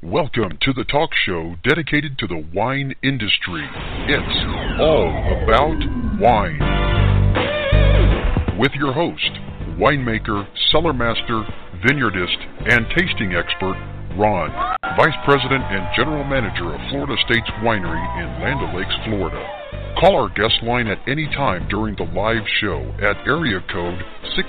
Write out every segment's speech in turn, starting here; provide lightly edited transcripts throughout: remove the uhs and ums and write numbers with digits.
Welcome to the talk show dedicated to the wine industry. It's all about wine. With your host, winemaker, cellar master, vineyardist, and tasting expert, Ron, Vice President and General Manager of Florida States Winery in Land O'Lakes, Florida. Call our guest line at any time during the live show at area code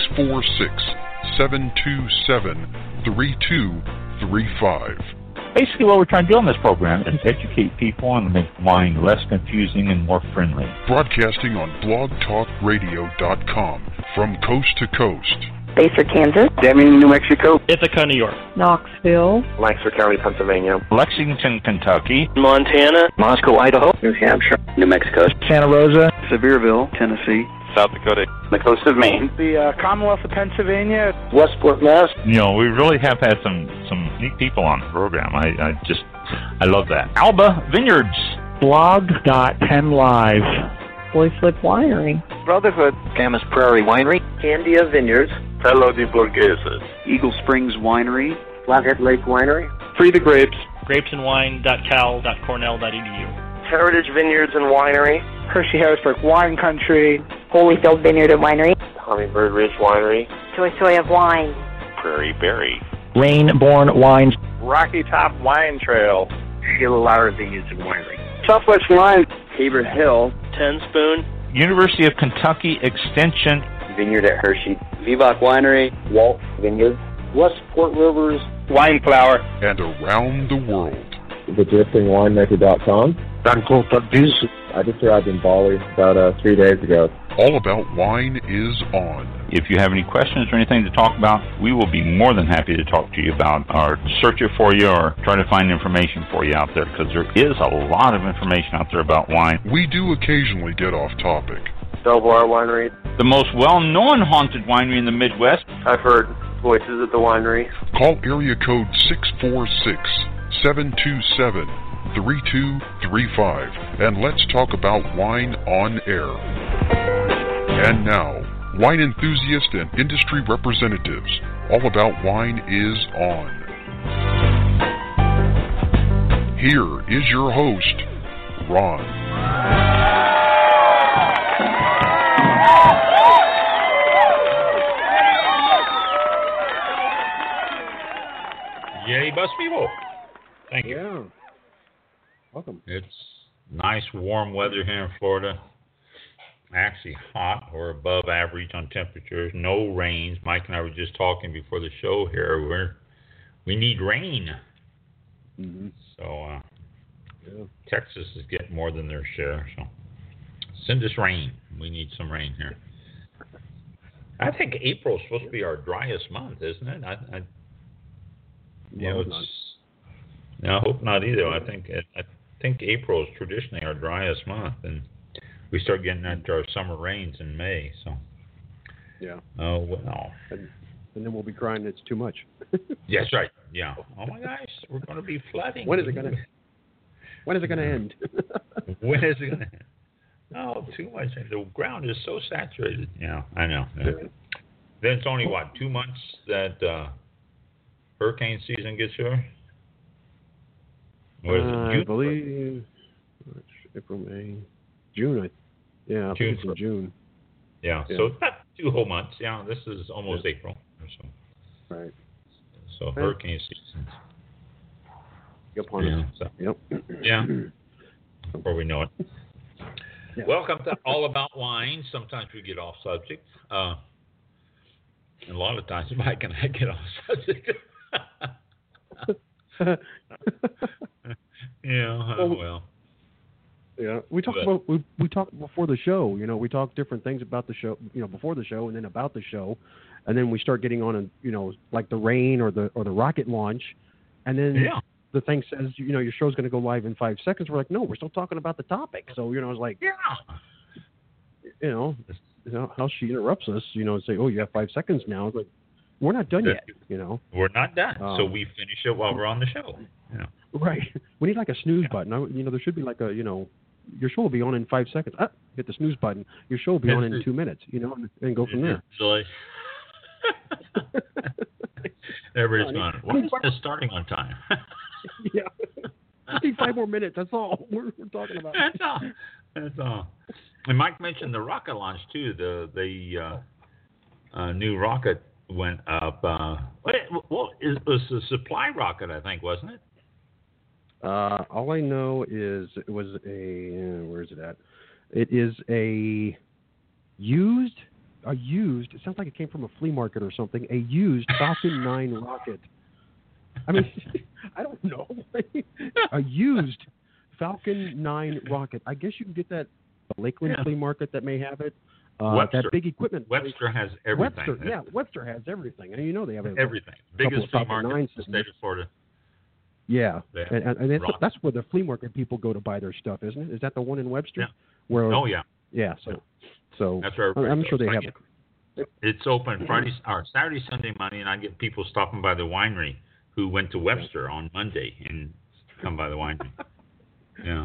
646-727-3235. Basically, what we're trying to do on this program is educate people and make wine less confusing and more friendly. Broadcasting on blogtalkradio.com from coast to coast. Basehor, Kansas. Deming, New Mexico. Ithaca, New York. Knoxville. Lancaster County, Pennsylvania. Lexington, Kentucky. Montana. Moscow, Idaho. New Hampshire. New Mexico. Santa Rosa. Sevierville, Tennessee. South Dakota. The coast of Maine. The Commonwealth of Pennsylvania. Westport, Mass. You know, we really have had some neat people on the program. I love that. Alba Vineyards. Blog.10live. Boy Flip Winery. Brotherhood. Camas Prairie Winery. Candia Vineyards. Palo di Borghese. Eagle Springs Winery. Flathead Lake Winery. Free the Grapes. grapesandwine.cal.cornell.edu. Heritage Vineyards and Winery. Hershey Harrisburg Wine Country. Holyfield Vineyard and Winery. Hummingbird Ridge Winery. Soy of Wine. Prairie Berry. Rainborn Wines. Rocky Top Wine Trail. Sheila Lauer Vineyards and Winery. Southwest Wine. Tabor Hill. Ten Spoon. University of Kentucky Extension. Vineyard at Hershey. Vivac Winery. Walt Vineyards. Westport Rivers. Wine Flower. And around the world. TheDriftingWinemaker.com. I just arrived in Bali about 3 days ago. All About Wine is on. If you have any questions or anything to talk about, we will be more than happy to talk to you about or search it for you or try to find information for you out there, because there is a lot of information out there about wine. We do occasionally get off topic. Belvoir Winery. The most well-known haunted winery in the Midwest. I've heard voices at the winery. Call area code 646-727-3235 and let's talk about wine on air. And now, wine enthusiasts and industry representatives, All About Wine is on. Here is your host, Ron. Yay, bus people. Thank you. Yeah. Welcome. It's nice, warm weather here in Florida. Actually hot or above average on temperatures. No rains. Mike and I were just talking before the show here. We need rain. Mm-hmm. So Texas is getting more than their share. So send us rain. We need some rain here. I think April's supposed to be our driest month, isn't it? I hope not either. I think April is traditionally our driest month, and we start getting into our summer rains in May. So yeah. Oh well. And then we'll be crying it's too much. That's right. Yeah. Oh my gosh, we're going to be flooding. When is it going to end? When is it going to end? Oh, too much. The ground is so saturated. Yeah, I know. Yeah. Then it's only 2 months that hurricane season gets here. Or is it June? I believe March, April, May, June. I think it's in June. Yeah, so it's not 2 whole months. Yeah, this is almost April or so. Right. So hurricane season. Upon us. So, yep. Yeah. Before we know it. Yeah. Welcome to All About Wine. Sometimes we get off subject. And a lot of times Mike and I get off subject. Well. Yeah, we talked about we talked before the show. You know, we talked different things about the show. You know, before the show and then about the show, and then we start getting on a like the rain or the rocket launch, and then the thing says your show's going to go live in 5 seconds. We're like, no, we're still talking about the topic. So it's like how she interrupts us. And say, oh, you have 5 seconds now. It's like, we're not done yet. We're not done. So we finish it while we're on the show. Right. We need like a snooze button. There should be like a your show will be on in 5 seconds. Hit the snooze button. Your show will be on in 2 minutes. And go from there. Everybody's going, what is this starting on time? Yeah. I need 5 more minutes. That's all we're talking about. That's all. And Mike mentioned the rocket launch too. The new rocket went up. It was a supply rocket, I think, wasn't it? All I know is it was where is it at? It is a used. It sounds like it came from a flea market or something. A used Falcon 9 rocket. I mean, I don't know. A used Falcon 9 rocket. I guess you can get that at the Lakeland flea market that may have it. That big equipment. Webster has everything. Webster has everything. And you know they have everything. Biggest flea market in the state of Florida. Yeah, and that's where the flea market people go to buy their stuff, isn't it? Is that the one in Webster? Yeah. Where, yeah. Yeah, so that's where I'm sure they have it. It's open Saturday, Sunday, Monday, and I get people stopping by the winery who went to Webster on Monday and come by the winery. Yeah,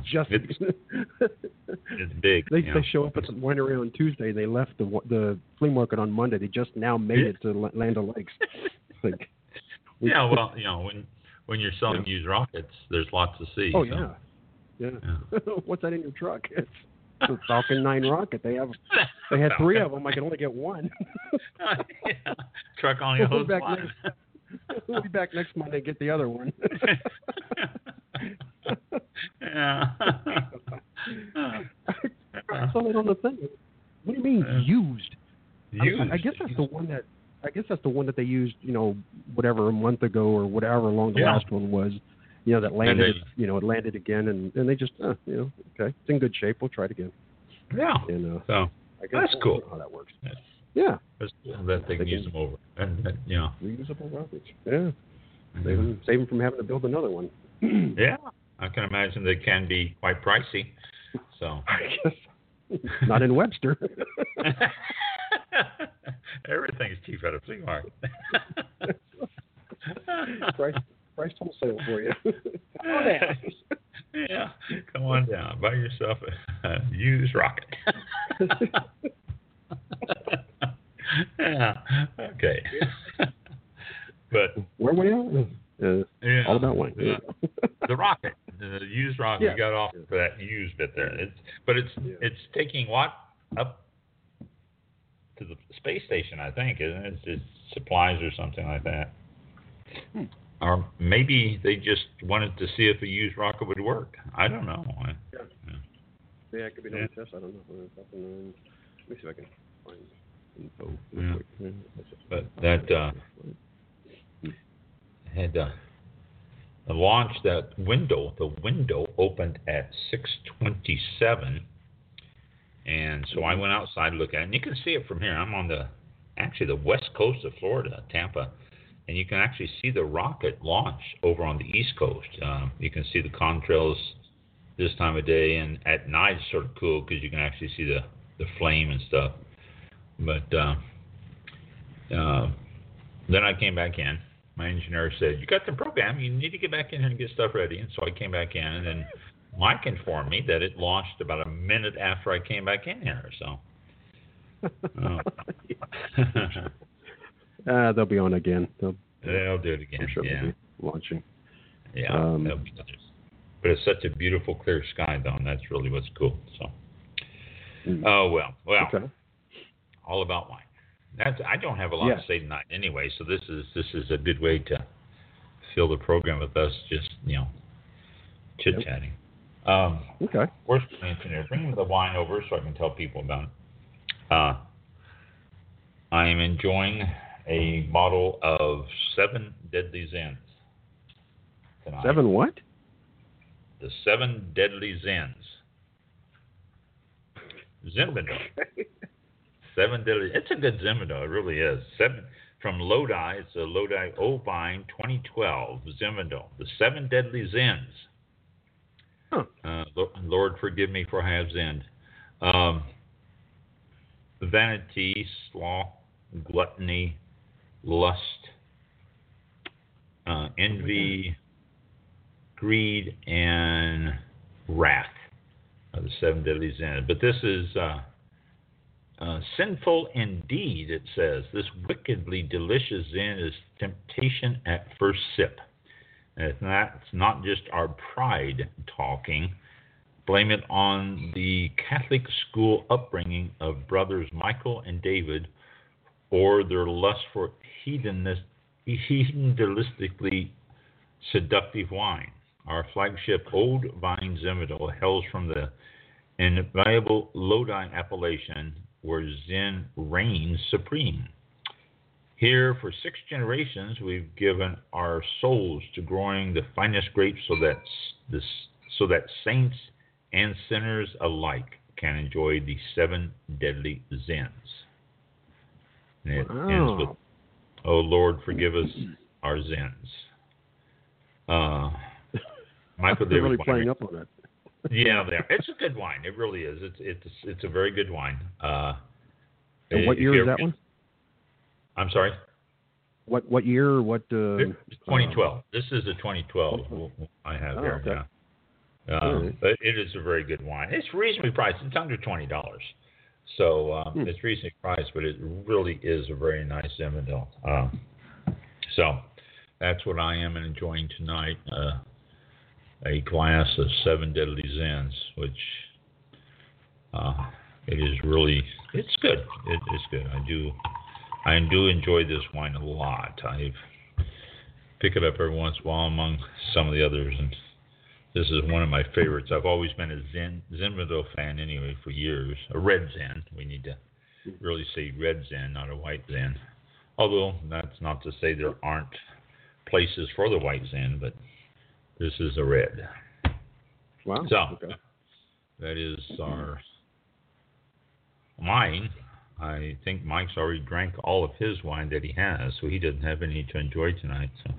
it's big. They show up at the winery on Tuesday. They left the flea market on Monday. They just now made it to Land O'Lakes. Yeah, well, when you're selling used rockets, there's lots to see. Oh yeah. What's that in your truck? It's a Falcon 9 rocket. They had 3 of them. I can only get one. Yeah. Truck only holds one. We'll be back next Monday and get the other one. Yeah. I saw that on the thing. What do you mean used? I guess that's the one that. I guess that's the one that they used, whatever, a month ago or whatever long the last one was, that landed, it landed again, and they just, okay, it's in good shape. We'll try it again. Yeah. And, so I guess that's cool. How that works. Yeah. That's cool that they can use them over. And reusable rockets. Yeah. Save them from having to build another one. Yeah. I can imagine they can be quite pricey. So. I guess. Not in Webster. Everything's cheap at a flea market. Price wholesale for you. Come on down. Yeah, come on down. Buy yourself a used rocket. Yeah. Okay. But where we at? All about wine. The rocket, the used rocket. We got off for that used bit there. It's taking what up to the space station, I think, isn't it? It's supplies or something like that. Or maybe they just wanted to see if a used rocket would work. I don't know. Yeah, it could be no test. I don't know. Let me see if I can find info. But that had launched that window. The window opened at 6:27. And so I went outside to look at it, and you can see it from here. I'm on the west coast of Florida, Tampa, and you can actually see the rocket launch over on the east coast. You can see the contrails this time of day, and at night it's sort of cool because you can actually see the flame and stuff. But then I came back in. My engineer said, "You got the program. You need to get back in here and get stuff ready." And so I came back in, and then Mike informed me that it launched about a minute after I came back in here. So they'll be on again. They'll do it again. Sure they'll be launching. Yeah, that'll be nice. But it's such a beautiful, clear sky, though, and that's really what's cool. So, well, okay. All about wine. I don't have a lot to say tonight, anyway. So this is a good way to fill the program with us, just chit chatting. Okay. Where's the engineer? Bring the wine over so I can tell people about it. I am enjoying a bottle of 7 Deadly Zens tonight. 7 what? The 7 Deadly Zens. Zinfandel. 7 Deadly. It's a good Zinfandel. It really is. 7 from Lodi. It's a Lodi Ovine 2012 Zinfandel. The 7 Deadly Zens. Lord, forgive me for I have zinned. Vanity, sloth, gluttony, lust, envy, greed, and wrath are the 7 deadly sins. But this is sinful indeed, it says. This wickedly delicious sin is temptation at first sip. And that's not just our pride talking. Blame it on the Catholic school upbringing of brothers Michael and David, or their lust for hedonistically seductive wine. Our flagship Old Vine Zinfandel hails from the invaluable Lodi appellation, where Zen reigns supreme. Here, for 6 generations, we've given our souls to growing the finest grapes so that saints and sinners alike can enjoy the 7 deadly Zens. And it ends with, "Oh Lord, forgive us our Zens." Michael They're David really playing up on it. Yeah, it's a good wine. It really is. It's a very good wine. And what year is that one? I'm sorry. What year? What? 2012. This is a 2012 I have here. Okay. Yeah. But it is a very good wine. It's reasonably priced. It's under $20, so it's reasonably priced. But it really is a very nice Zinfandel. So that's what I am enjoying tonight. A glass of 7 deadly Zens, which it is really, it's good. It's good. I do enjoy this wine a lot. I pick it up every once in a while among some of the others, and this is one of my favorites. I've always been a Zinfandel fan anyway for years. A red Zen. We need to really say red Zen, not a white Zen. Although that's not to say there aren't places for the white Zen, but this is a red. Wow. So okay. That is mine. I think Mike's already drank all of his wine that he has, so he doesn't have any to enjoy tonight. So,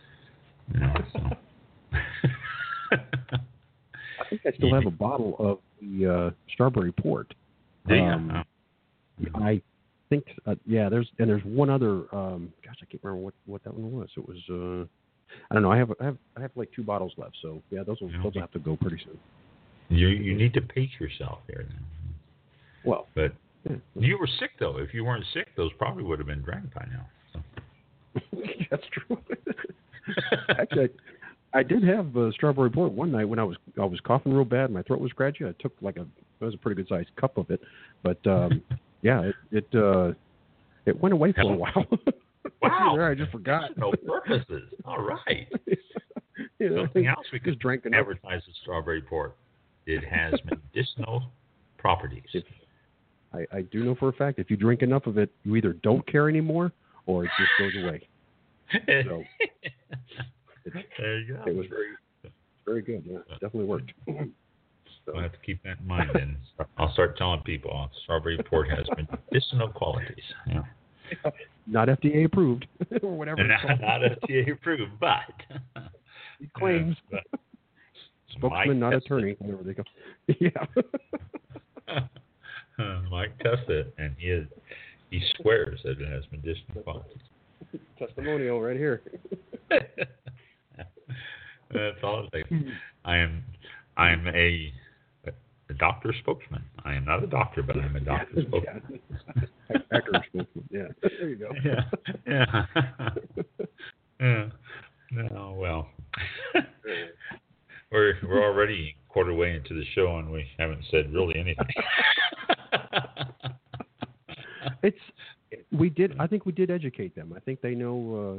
I think I still have a bottle of the strawberry port. I think, there's one other. Gosh, I can't remember what that one was. It was. I don't know. I have like 2 bottles left, so yeah, those will have to go pretty soon. You need to pace yourself here. Well, but you were sick though. If you weren't sick, those probably would have been drank by now. So. That's true. Actually, I did have strawberry port one night when I was coughing real bad. My throat was scratchy. I took it was a pretty good sized cup of it, but it went away for a while. Wow! I just forgot. No purposes. All right. Something else we could advertise the strawberry port. It has medicinal properties. I do know for a fact if you drink enough of it, you either don't care anymore or it just goes away. So, there you go. It was very good. Yeah, it definitely worked. So. I'll have to keep that in mind, and I'll start telling people strawberry port has medicinal qualities. Yeah. Not FDA approved or whatever. Not FDA approved, but he claims. Spokesman, not attorney, whatever they go. Yeah. Mike tested it, and he swears that it has medicinal qualities. Testimonial right here. That's all it takes. I am a doctor spokesman. I am not a doctor, but I'm a doctor spokesman. Accurate spokesman. Yeah. There you go. Yeah. Yeah. No, well. We're already a quarter way into the show, and we haven't said really anything. I think we did educate them. I think they know.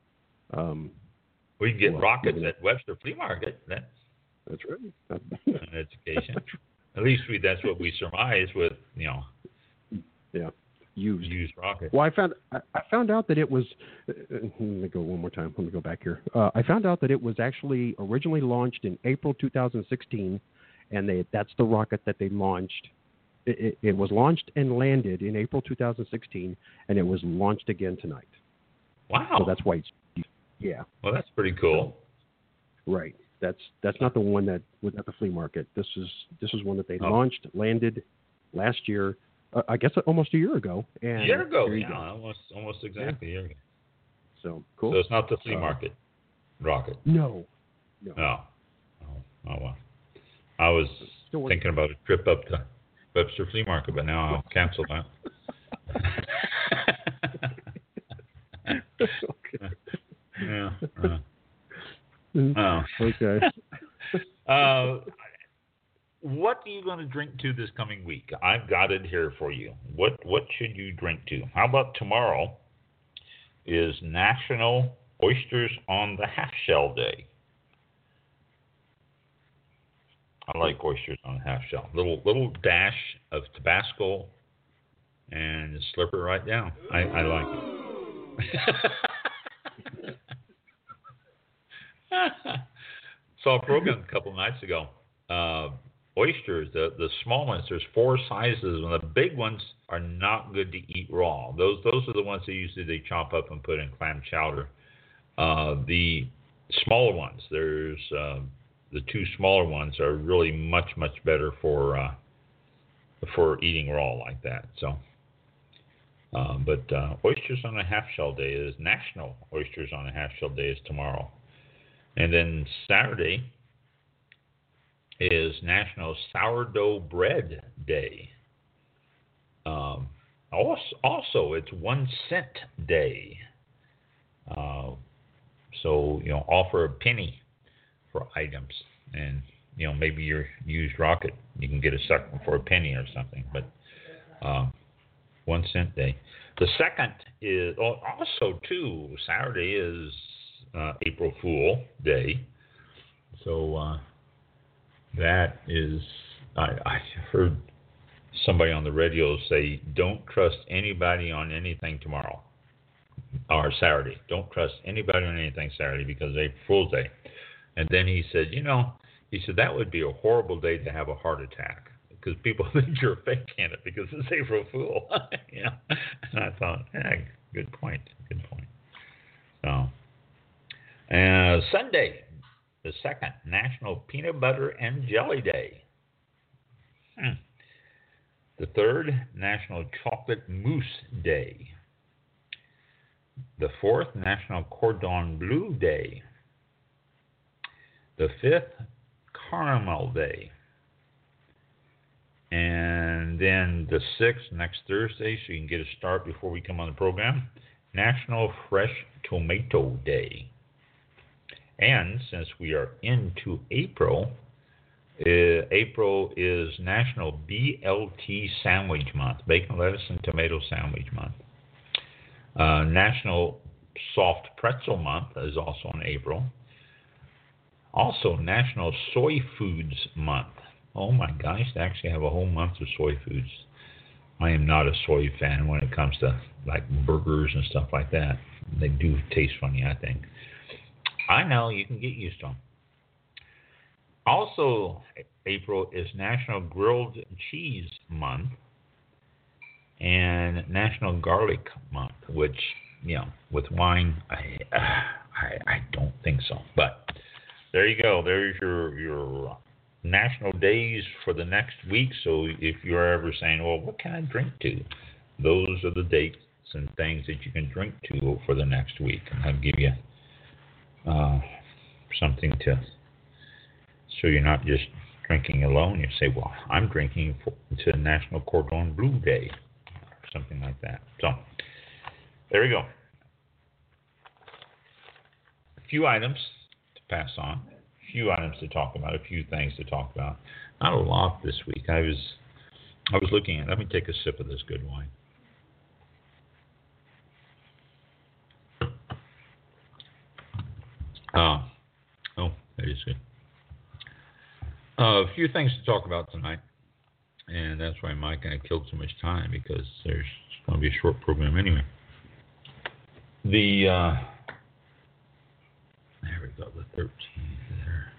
We can get rockets at Webster Flea Market. That's right. An education. At least that's what we surmise with, Yeah. Used rockets. Well, I found out that it was. Let me go one more time. Let me go back here. I found out that it was actually originally launched in April 2016, and that's the rocket that they launched. It was launched and landed in April 2016, and it was launched again tonight. Wow. So that's why it's. Yeah. Well, that's pretty cool. Right. That's not the one that was at the flea market. This is one that they launched, landed last year. I guess almost a year ago. And a year ago, yeah, almost exactly a year ago. So cool. So it's not the flea market rocket. No. Oh, well. I was thinking about a trip up to Webster Flea Market, but now I'll cancel that. Okay. Yeah. Oh. Okay. What are you going to drink to this coming week? I've got it here for you. What should you drink to? How about tomorrow is National Oysters on the Half Shell Day. I like oysters on the half shell. Little dash of Tabasco and just slip it right down. I like it. Saw a program a couple nights ago. Oysters, the small ones, there's 4 sizes, and the big ones are not good to eat raw. Those are the ones that usually they chop up and put in clam chowder. The smaller ones, there's the 2 smaller ones are really much better for eating raw like that. So, but Oysters on a Half Shell Day is National Oysters on a Half Shell Day is tomorrow, and then Saturday is National Sourdough Bread Day. Also, it's 1 cent day. So offer a penny for items, and maybe your used rocket, you can get a second one for a penny or something. But 1 cent day. The second is also too. Saturday is April Fool Day, so that is. I heard somebody on the radio say, "Don't trust anybody on anything tomorrow or Saturday. Don't trust anybody on anything Saturday because it's April Fool's Day." And then he said, that would be a horrible day to have a heart attack because people think you're faking it because it's April Fool. And I thought, good point. So, Sunday, the 2nd, National Peanut Butter and Jelly Day. The 3rd, National Chocolate Mousse Day. The 4th, National Cordon Bleu Day. The 5th, Caramel Day. And then the 6th, next Thursday, so you can get a start before we come on the program, National Fresh Tomato Day. And since we are into April, April is National BLT Sandwich Month, Bacon, Lettuce, and Tomato Sandwich Month. National Soft Pretzel Month is also in April. Also, National Soy Foods Month. Oh my gosh, they actually have a whole month of soy foods. I am not a soy fan when it comes to like burgers and stuff like that. They do taste funny, I think. I know, you can get used to them. Also, April is National Grilled Cheese Month and National Garlic Month, which, with wine, I don't think so. But there you go. There's your national days for the next week. So if you're ever saying, well, what can I drink to? Those are the dates and things that you can drink to for the next week. And I'll give you something so you're not just drinking alone. You say, well, I'm drinking to National Cordon Bleu Day, or something like that. So there we go. A few items to pass on, a few items to talk about, a few things to talk about. Not a lot this week. I was looking at. Let me take a sip of this good wine. That is good. A few things to talk about tonight, and that's why Mike and I killed so much time, because there's going to be a short program anyway. There we go, the 13th there.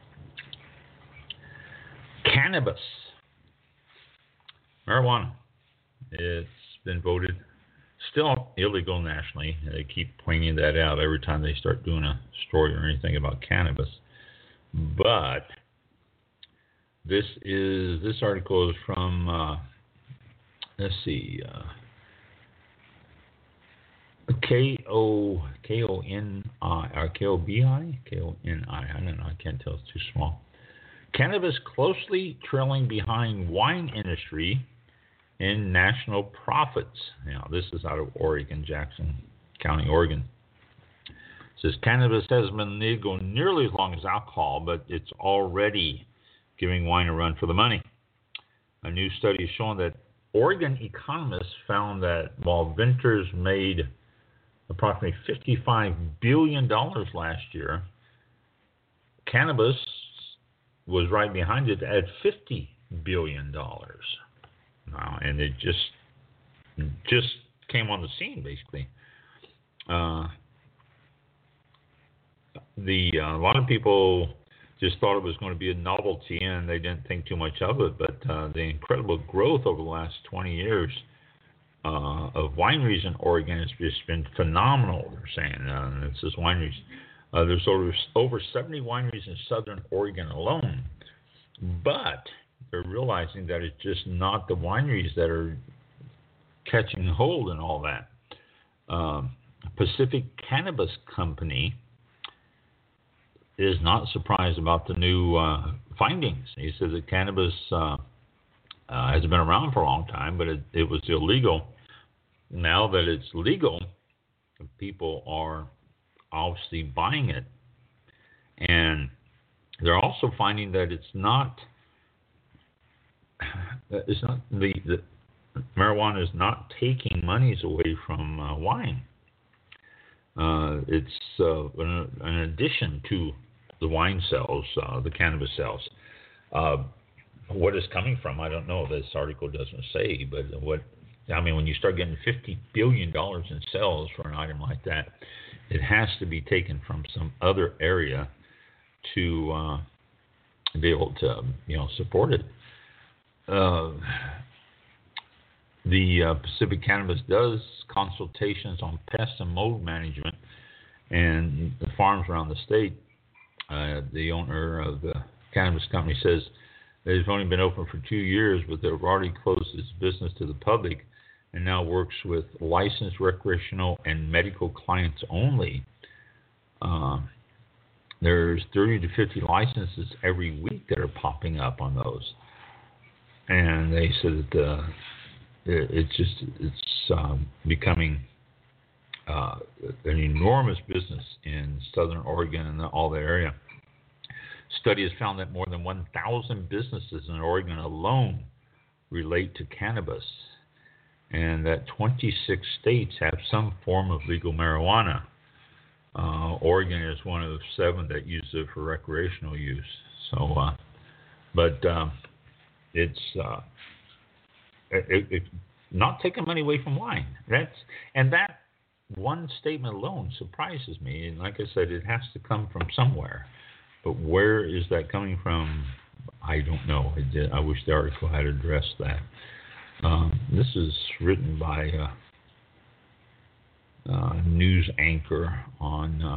Cannabis. Marijuana. It's been voted still illegal nationally. They keep pointing that out every time they start doing a story or anything about cannabis. But this article is from KONI or KOBI? KONI. I don't know. I can't tell. It's too small. Cannabis closely trailing behind wine industry in national profits. Now, this is out of Oregon, Jackson County, Oregon. says cannabis hasn't been legal nearly as long as alcohol, but it's already giving wine a run for the money. A new study has shown that Oregon economists found that while Vintners made approximately $55 billion last year, cannabis was right behind it at $50 billion. Now, and it just came on the scene, basically. A lot of people just thought it was going to be a novelty, and they didn't think too much of it. But the incredible growth over the last 20 years of wineries in Oregon has just been phenomenal. They're saying it's just wineries. There's over 70 wineries in southern Oregon alone, but they're realizing that it's just not the wineries that are catching hold and all that. Pacific Cannabis Company is not surprised about the new findings. He says that cannabis has been around for a long time, but it was illegal. Now that it's legal, people are obviously buying it. And they're also finding that it's not the marijuana is not taking monies away from wine. It's an addition to the wine sales, the cannabis sales. What it's coming from, I don't know. This article doesn't say, but when you start getting $50 billion in sales for an item like that, it has to be taken from some other area to be able to, support it. The Pacific Cannabis does consultations on pest and mold management, and the farms around the state. The owner of the cannabis company says they've only been open for 2 years, but they've already closed its business to the public, and now works with licensed recreational and medical clients only. There's 30 to 50 licenses every week that are popping up on those, and they said that it's becoming an enormous business in southern Oregon and all that area. Study has found that more than 1,000 businesses in Oregon alone relate to cannabis, and that 26 states have some form of legal marijuana. Oregon is one of the 7 that use it for recreational use. So, it's not taking money away from wine. That one statement alone surprises me. And like I said, it has to come from somewhere. But where is that coming from? I don't know. I wish the article had addressed that. This is written by a news anchor on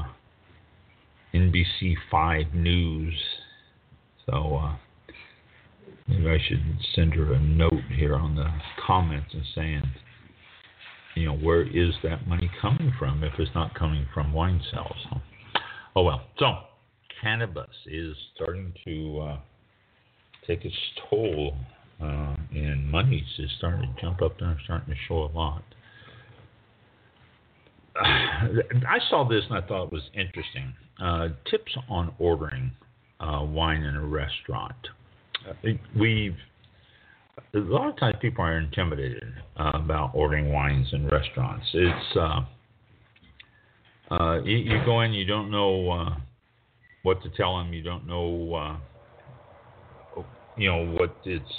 NBC5 News. So maybe I should send her a note here on the comments and saying, where is that money coming from if it's not coming from wine sales? Oh well. So cannabis is starting to take its toll, and money is starting to jump up there and starting to show a lot. I saw this and I thought it was interesting. Tips on ordering wine in a restaurant. A lot of times people are intimidated about ordering wines in restaurants. It's you go in, you don't know what to tell them. You don't know what it's.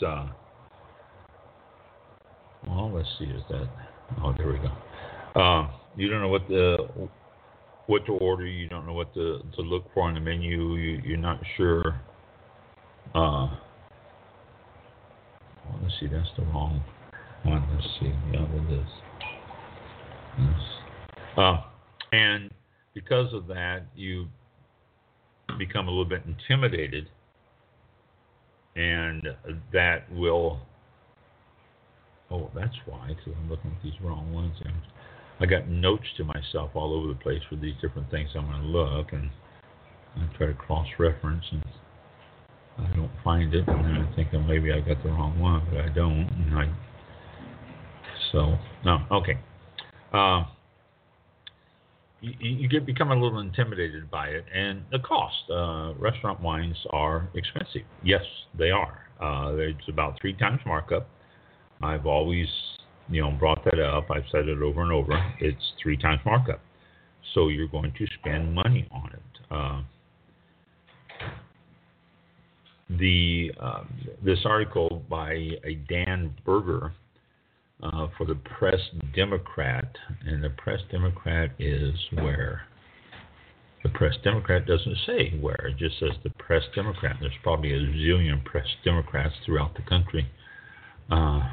Well, let's see. Is that? Oh, there we go. You don't know what to order. You don't know what to look for on the menu. You're not sure. Well, let's see. That's the wrong one. Let's see. Yeah, it is. Yes. And because of that, you become a little bit intimidated, and that will. Oh, that's why. Because I'm looking at these wrong ones. And I got notes to myself all over the place for these different things I'm going to look, and I try to cross-reference, and I don't find it, and then I think maybe I got the wrong one, but I don't. Okay. you become a little intimidated by it, and the cost. Restaurant wines are expensive. Yes, they are. It's about 3 times markup. I've always, brought that up. I've said it over and over. It's 3 times markup. So you're going to spend money on it. This article by a Dan Berger for the Press Democrat, and the Press Democrat is where? The Press Democrat doesn't say where, it just says the Press Democrat. There's probably a zillion Press Democrats throughout the country. Oh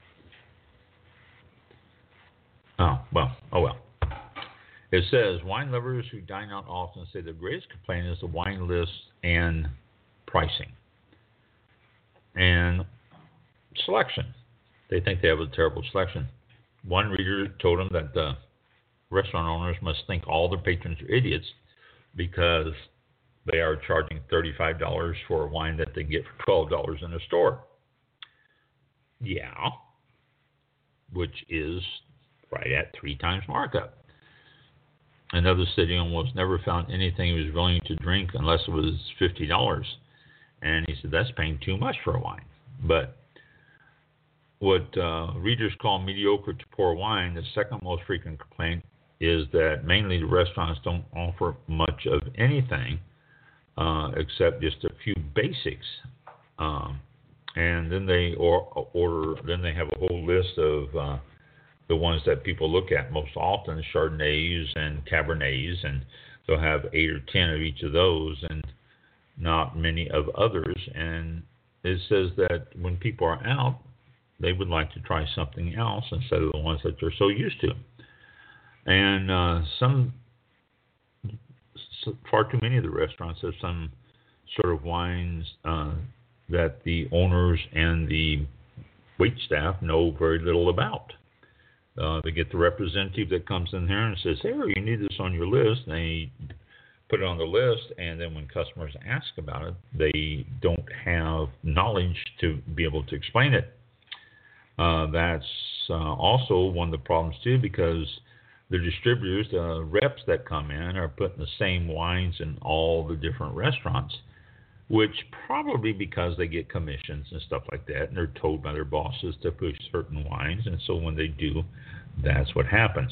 well. It says, wine lovers who dine out often say the greatest complaint is the wine list and pricing and selection. They think they have a terrible selection. One reader told them that the restaurant owners must think all their patrons are idiots because they are charging $35 for a wine that they get for $12 in a store. Yeah, which is right at 3 times markup. Another city almost never found anything he was willing to drink unless it was $50. And he said, that's paying too much for a wine. But what readers call mediocre to poor wine, the second most frequent complaint is that mainly the restaurants don't offer much of anything except just a few basics. And then they then they have a whole list of the ones that people look at most often, Chardonnays and Cabernets, and they'll have 8 or 10 of each of those and not many of others. And it says that when people are out, they would like to try something else instead of the ones that they're so used to. And far too many of the restaurants have some sort of wines that the owners and the wait staff know very little about. They get the representative that comes in here and says, hey, you need this on your list. And they put it on the list, and then when customers ask about it, they don't have knowledge to be able to explain it. That's also one of the problems, too, because the distributors, the reps that come in, are putting the same wines in all the different restaurants, which probably because they get commissions and stuff like that, and they're told by their bosses to push certain wines, and so when they do, that's what happens.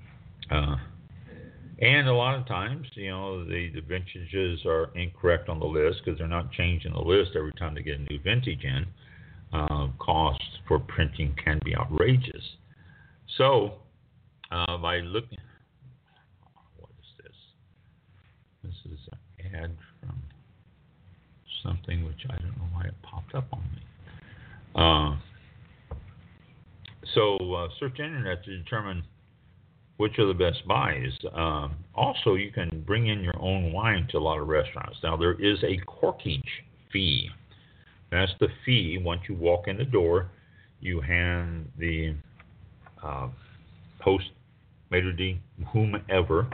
And a lot of times, the vintages are incorrect on the list because they're not changing the list every time they get a new vintage in. Costs for printing can be outrageous. So, by looking, what is this? This is an ad from something which I don't know why it popped up on me. So search internet to determine which are the best buys. Also, you can bring in your own wine to a lot of restaurants. Now, there is a corkage fee. That's the fee. Once you walk in the door, you hand the host, maitre d', whomever,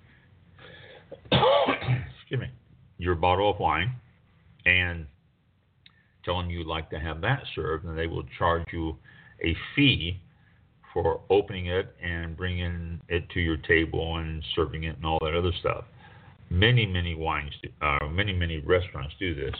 excuse me, your bottle of wine, and tell them you'd like to have that served, and they will charge you a fee for opening it and bringing it to your table and serving it and all that other stuff. Many restaurants do this.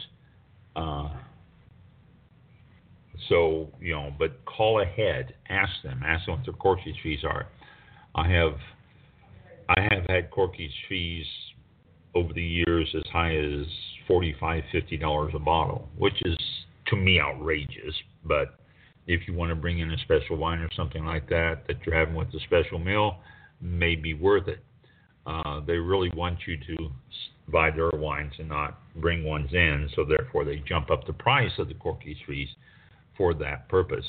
So, but call ahead, ask them what their corkage fees are. I have had corkage fees over the years as high as $45, $50 a bottle, which is to me outrageous. But if you want to bring in a special wine or something like that you're having with a special meal, may be worth it. They really want you to buy their wines and not bring ones in, so therefore they jump up the price of the corkage fees for that purpose.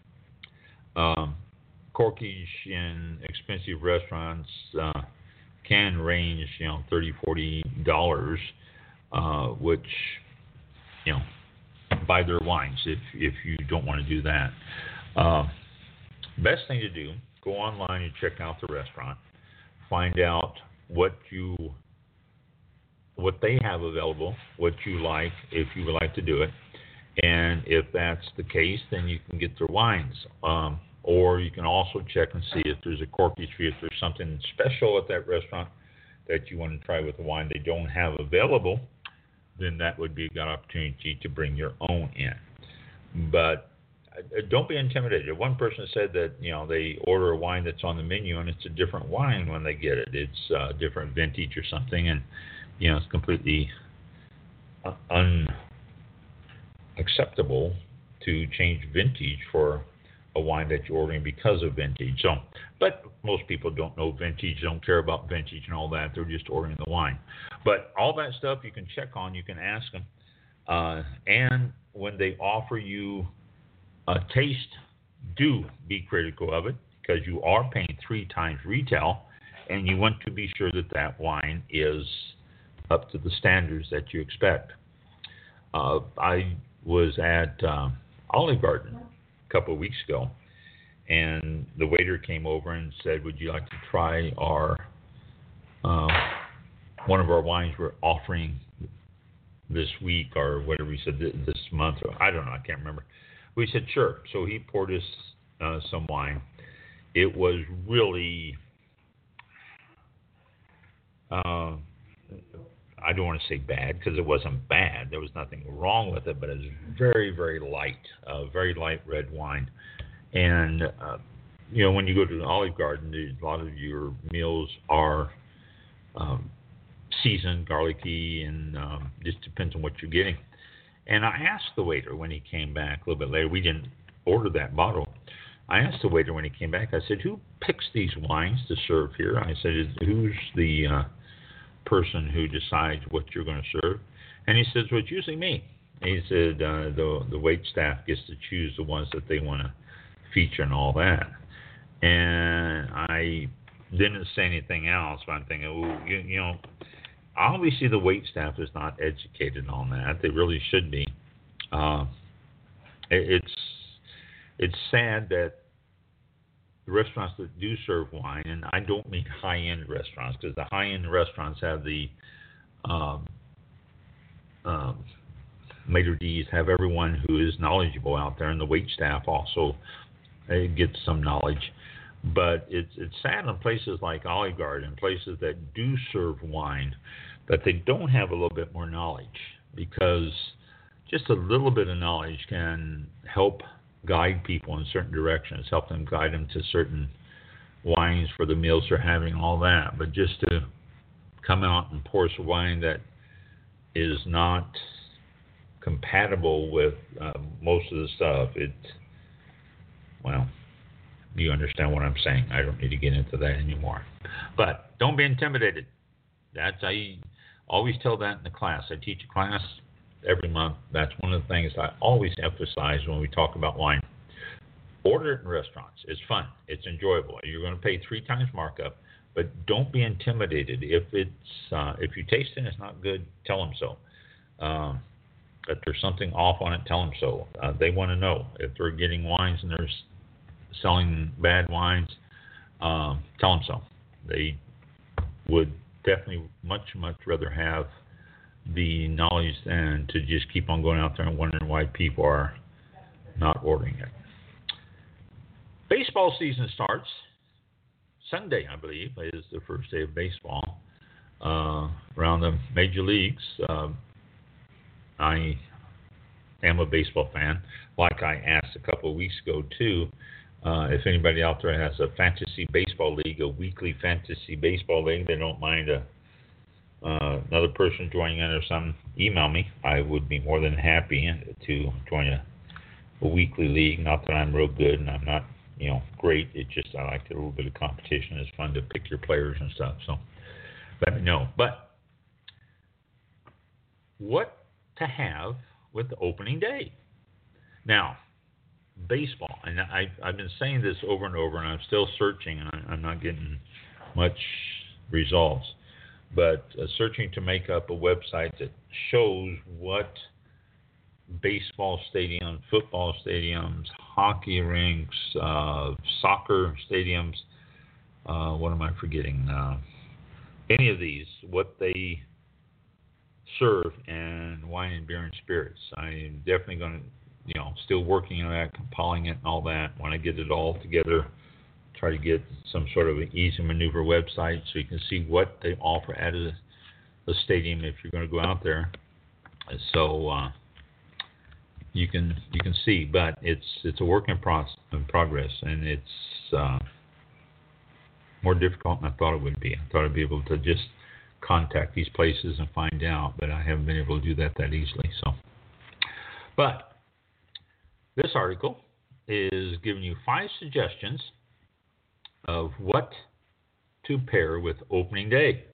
Corkage in expensive restaurants can range, $30, $40, which, buy their wines if you don't want to do that. Best thing to do, go online and check out the restaurant, find out what they have available, what you like, if you would like to do it, and if that's the case, then you can get their wines. Or you can also check and see if there's a corky tree, if there's something special at that restaurant that you want to try with the wine they don't have available, then that would be a good opportunity to bring your own in. But don't be intimidated. One person said that, they order a wine that's on the menu and it's a different wine when they get it. It's a different vintage or something, and, it's completely unacceptable to change vintage for a wine that you're ordering because of vintage. So, but most people don't know vintage, don't care about vintage and all that. They're just ordering the wine. But all that stuff you can check on, you can ask them. And when they offer you a taste, do be critical of it, because you are paying 3 times retail, and you want to be sure that that wine is up to the standards that you expect. I was at Olive Garden a couple of weeks ago, and the waiter came over and said, "Would you like to try our one of our wines we're offering this week," or whatever he said, this month, or I don't know, I can't remember. We said sure. So he poured us some wine. It was really, I don't want to say bad, because it wasn't bad. There was nothing wrong with it, but it was very, very light, very light red wine. And, when you go to the Olive Garden, a lot of your meals are seasoned, garlicky, and just depends on what you're getting. And I asked the waiter when he came back a little bit later. We didn't order that bottle. I asked the waiter when he came back, I said, "Who picks these wines to serve here?" I said, "Who's the person who decides what you're going to serve?" And he says, "Well, it's usually me." And he said, the wait staff gets to choose the ones that they want to feature and all that. And I didn't say anything else, but I'm thinking, obviously the wait staff is not educated on that. They really should be. It's sad that the restaurants that do serve wine, and I don't mean high-end restaurants, because the high-end restaurants have the maitre d's, have everyone who is knowledgeable out there, and the wait staff also gets some knowledge. But it's sad in places like Olive Garden, places that do serve wine, that they don't have a little bit more knowledge, because just a little bit of knowledge can help guide people in certain directions, help them guide them to certain wines for the meals they're having, all that. But just to come out and pour some wine that is not compatible with most of the stuff, you understand what I'm saying. I don't need to get into that anymore. But don't be intimidated. I always tell that in the class. I teach a class every month. That's one of the things I always emphasize when we talk about wine. Order it in restaurants. It's fun. It's enjoyable. You're going to pay 3 times markup, but don't be intimidated. If you taste it and it's not good, tell them so. If there's something off on it, tell them so. They want to know. If they're getting wines and they're selling bad wines, tell them so. They would definitely much rather have the knowledge than to just keep on going out there and wondering why people are not ordering it. Baseball season starts Sunday, I believe, is the first day of baseball around the major leagues. I am a baseball fan. Like I asked a couple of weeks ago, too, if anybody out there has a fantasy baseball league, a weekly fantasy baseball league, they don't mind another person joining in or something, email me. I would be more than happy to join a weekly league. Not that I'm real good and I'm not, great. It's just I like a little bit of competition. It's fun to pick your players and stuff. So let me know. But what to have with the opening day? Now, baseball, and I've been saying this over and over, and I'm still searching, and I'm not getting much results, but searching to make up a website that shows what baseball stadiums, football stadiums, hockey rinks, soccer stadiums, what am I forgetting? Any of these, what they serve and wine and beer and spirits. I'm definitely going to still working on that, compiling it and all that. When I get it all together, try to get some sort of an easy maneuver website so you can see what they offer at a stadium if you're going to go out there. So you can see, but it's a work in progress, and it's more difficult than I thought it would be. I thought I'd be able to just contact these places and find out, but I haven't been able to do that easily. So, but this article is giving you 5 suggestions of what to pair with opening day.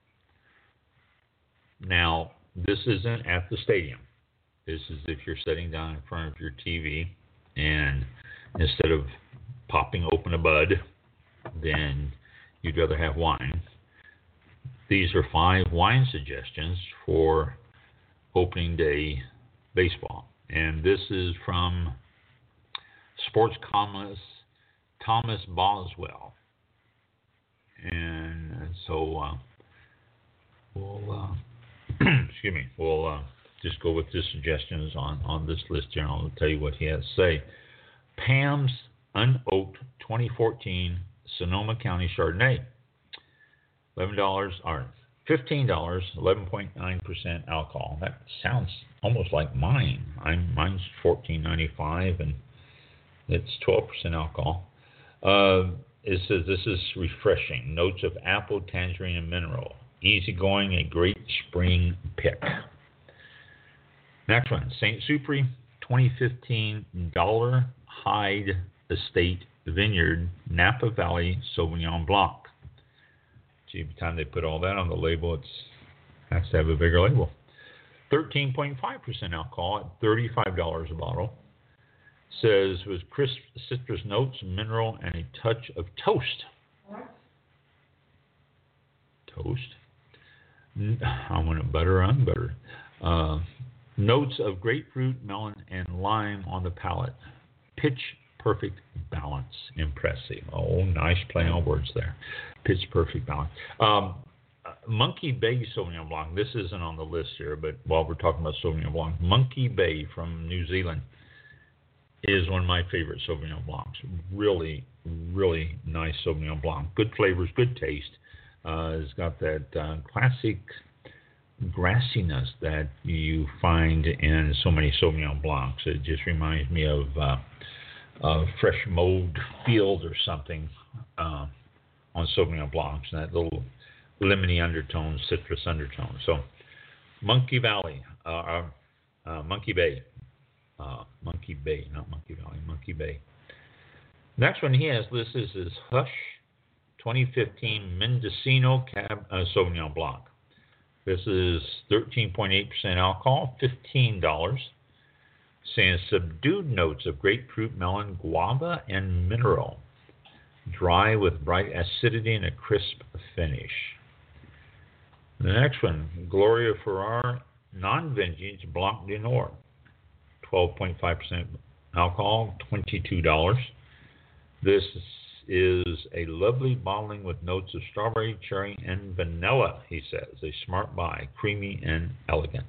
Now, this isn't at the stadium. This is if you're sitting down in front of your TV and instead of popping open a bud, then you'd rather have wine. These are 5 wine suggestions for opening day baseball. And this is from sports columnist Thomas Boswell. And so we'll we'll just go with the suggestions on this list here, and I'll tell you what he has to say. Pam's Unoaked 2014 Sonoma County Chardonnay. $11 or $15, 11.9% alcohol. That sounds almost like mine. Mine's $14.95 and it's 12% alcohol. It says this is refreshing. Notes of apple, tangerine, and mineral. Easygoing, a great spring pick. Next one, St. Supri 2015 Dollar Hyde Estate Vineyard Napa Valley Sauvignon Blanc. Gee, by the time they put all that on the label, it has to have a bigger label. 13.5% alcohol at $35 a bottle. Says with crisp citrus notes, mineral, and a touch of toast. Toast? I want it butter unbuttered. Notes of grapefruit, melon, and lime on the palate. Pitch perfect balance. Impressive. Oh, nice play on words there. Pitch perfect balance. Monkey Bay Sauvignon Blanc. This isn't on the list here, but while we're talking about Sauvignon Blanc, Monkey Bay from New Zealand is one of my favorite Sauvignon Blancs. Really, really nice Sauvignon Blanc. Good flavors, good taste. It's got that classic grassiness that you find in so many Sauvignon Blancs. It just reminds me of a fresh mowed field or something on Sauvignon Blancs, and that little lemony undertone, citrus undertone. So Monkey Bay. Monkey Bay, not Monkey Valley, Monkey Bay. Next one he has listed is Hush 2015 Mendocino Sauvignon Blanc. This is 13.8% alcohol, $15. Saying subdued notes of grapefruit, melon, guava, and mineral. Dry with bright acidity and a crisp finish. The next one, Gloria Ferrar Non-Vintage Blanc de Nord. 12.5% alcohol, $22. This is a lovely bottling with notes of strawberry, cherry, and vanilla, he says. A smart buy, creamy and elegant.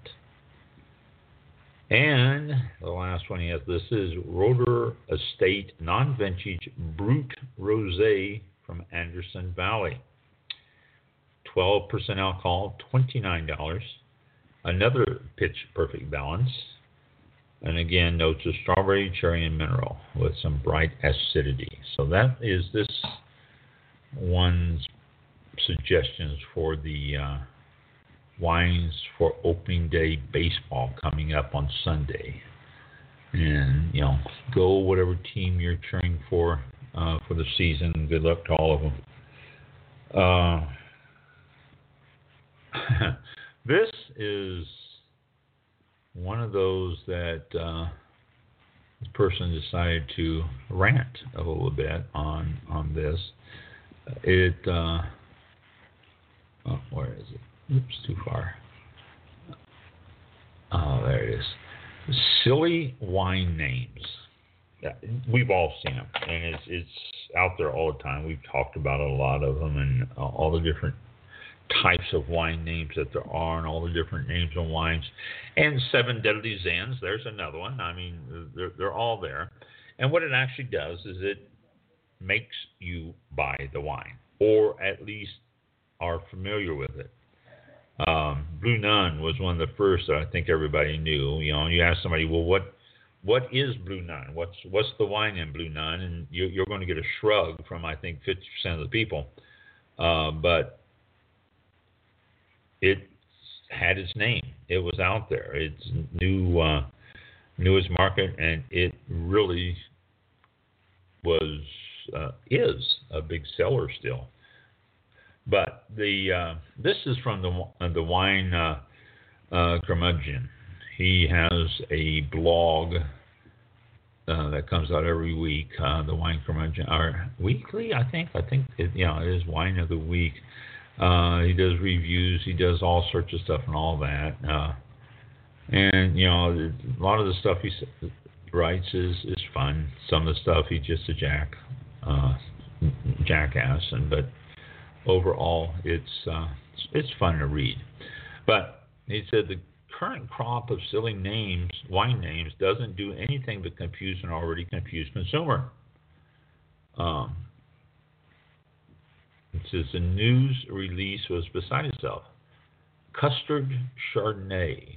And the last one he has, this is Roeder Estate Non-Vintage Brut Rosé from Anderson Valley. 12% alcohol, $29. Another pitch perfect balance. And again, notes of strawberry, cherry, and mineral with some bright acidity. So that is this one's suggestions for the wines for opening day baseball coming up on Sunday. And, go whatever team you're cheering for the season. Good luck to all of them. This is one of those that this person decided to rant a little bit on this. Where is it? Oops, too far. Oh, there it is. Silly wine names. Yeah, we've all seen them, and it's out there all the time. We've talked about a lot of them and all the different types of wine names that there are and all the different names of wines. And 7 Deadly Zins, there's another one. I mean, they're all there. And what it actually does is it makes you buy the wine, or at least are familiar with it. Blue Nun was one of the first that I think everybody knew. You know, you ask somebody, well, what is Blue Nun? What's the wine in Blue Nun? And you're going to get a shrug from, I think, 50% of the people. But it had its name. It was out there. It's newest market, and it really is a big seller still. But this is from the Wine Curmudgeon. He has a blog that comes out every week. The Wine Curmudgeon, or weekly, I think. It is Wine of the Week. He does reviews. He does all sorts of stuff and all that. And a lot of the stuff he writes is fun. Some of the stuff he's just a jackass, but overall it's fun to read. But he said the current crop of silly names, wine names, doesn't do anything but confuse an already confused consumer. It says the news release was beside itself. Custard Chardonnay.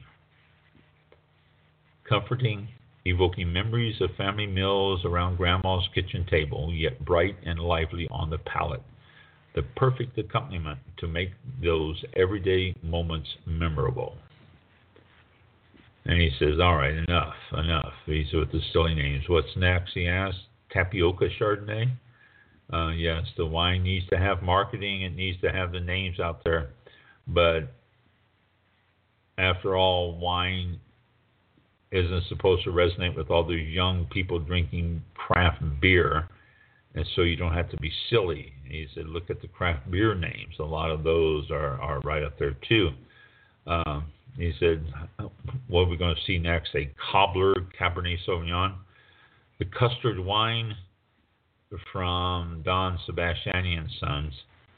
Comforting, evoking memories of family meals around Grandma's kitchen table, yet bright and lively on the palate. The perfect accompaniment to make those everyday moments memorable. And he says, all right, enough. He said, with the silly names. What's next, he asked? Tapioca Chardonnay? Yes, the wine needs to have marketing. It needs to have the names out there. But after all, wine isn't supposed to resonate with all those young people drinking craft beer. And so you don't have to be silly. He said, look at the craft beer names. A lot of those are right up there, too. He said, what are we going to see next? A cobbler Cabernet Sauvignon. The custard wine from Don Sebastiani & Sons,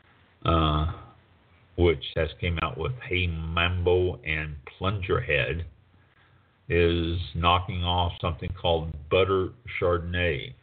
which has came out with Hey Mambo and Plungerhead, is knocking off something called Butter Chardonnay.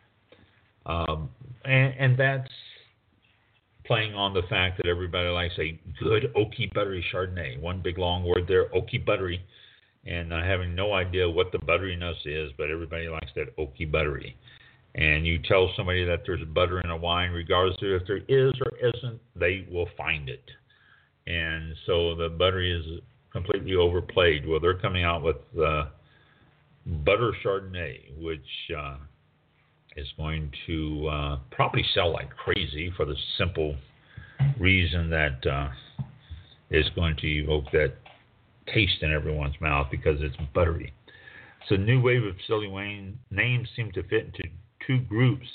And that's playing on the fact that everybody likes a good oaky buttery Chardonnay. One big long word there, oaky buttery. And having no idea what the butteriness is, but everybody likes that oaky buttery. And you tell somebody that there's butter in a wine, regardless of if there is or isn't, they will find it. And so the buttery is completely overplayed. Well, they're coming out with Butter Chardonnay, which is going to probably sell like crazy for the simple reason that it's going to evoke that taste in everyone's mouth because it's buttery. So new wave of silly wine names seem to fit into two groups.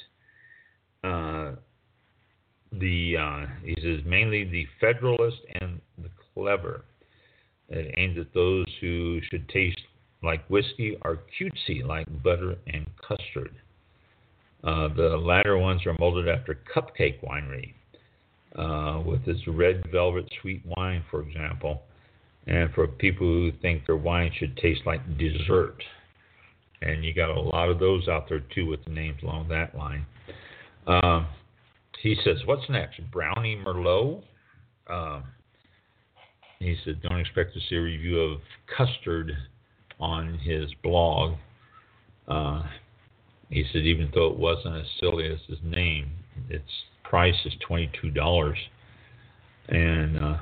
He says mainly the Federalist and the Clever. It aims at those who should taste like whiskey or cutesy like butter and custard. The latter ones are molded after Cupcake Winery, with its red velvet sweet wine, for example, and for people who think their wine should taste like dessert. And you got a lot of those out there, too, with the names along that line. He says, what's next? Brownie Merlot? He said, don't expect to see a review of custard on his blog. He said, even though it wasn't as silly as his name, its price is $22. And